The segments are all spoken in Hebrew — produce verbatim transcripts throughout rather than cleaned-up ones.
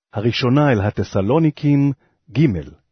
הראשונה אל התסלוניקים, ג'.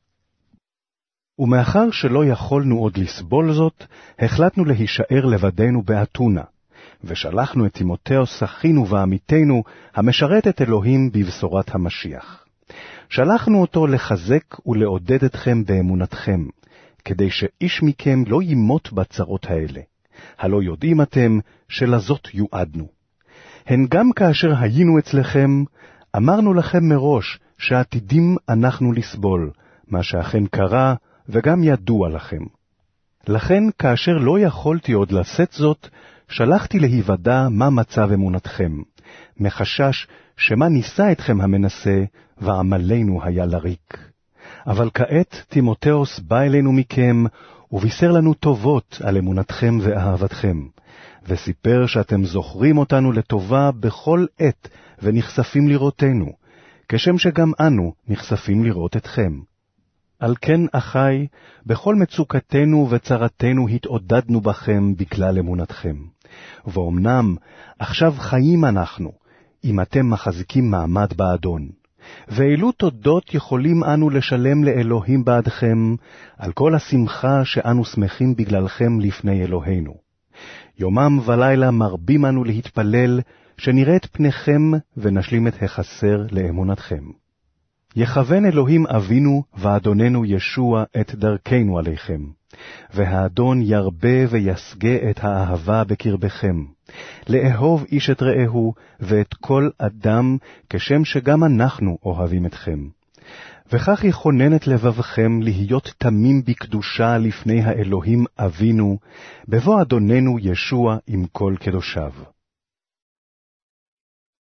ומאחר שלא יכולנו עוד לסבול זאת, החלטנו להישאר לבדנו באתונה, ושלחנו את תימותאוס אחינו ועמיתנו, המשרת את אלוהים בבשורת המשיח. שלחנו אותו לחזק ולעודד אתכם באמונתכם, כדי שאיש מכם לא ימות בצרות האלה. הלא יודעים אתם שלזאת יועדנו. הן גם כאשר היינו אצלכם, אמרנו לכם מראש שעתידים אנחנו לסבול, מה שאכן קרה וגם ידוע לכם. לכן כאשר לא יכולתי עוד לשאת זאת, שלחתי להיוודע מה מצב אמונתכם, מחשש שמה ניסה אתכם המנסה, ועמלנו היה לריק. אבל כעת תימותאוס בא אלינו מכם, ובישר לנו טובות על אמונתכם ואהבתכם, וסיפר שאתם זוכרים אותנו לטובה בכל עת, ונחשפים לראותנו, כשם שגם אנו נחשפים לראות אתכם. על כן, אחי, בכל מצוקתנו וצרתנו התעודדנו בכם בכלל אמונתכם. ואומנם, עכשיו חיים אנחנו, אם אתם מחזיקים מעמד באדון. ואילו תודות יכולים אנו לשלם לאלוהים בעדכם, על כל השמחה שאנו שמחים בגללכם לפני אלוהינו. יומם ולילה מרבים אנו להתפלל, שנראה את פניכם ונשלים את החסר לאמונתכם. יכוון אלוהים אבינו ואדוננו ישוע את דרכנו עליכם, והאדון ירבה ויסגה את האהבה בקרבכם, לאהוב איש את רעהו ואת כל אדם, כשם שגם אנחנו אוהבים אתכם. וכך יכונן את לבבכם להיות תמים בקדושה לפני האלוהים אבינו, בבוא אדוננו ישוע עם כל קדושיו.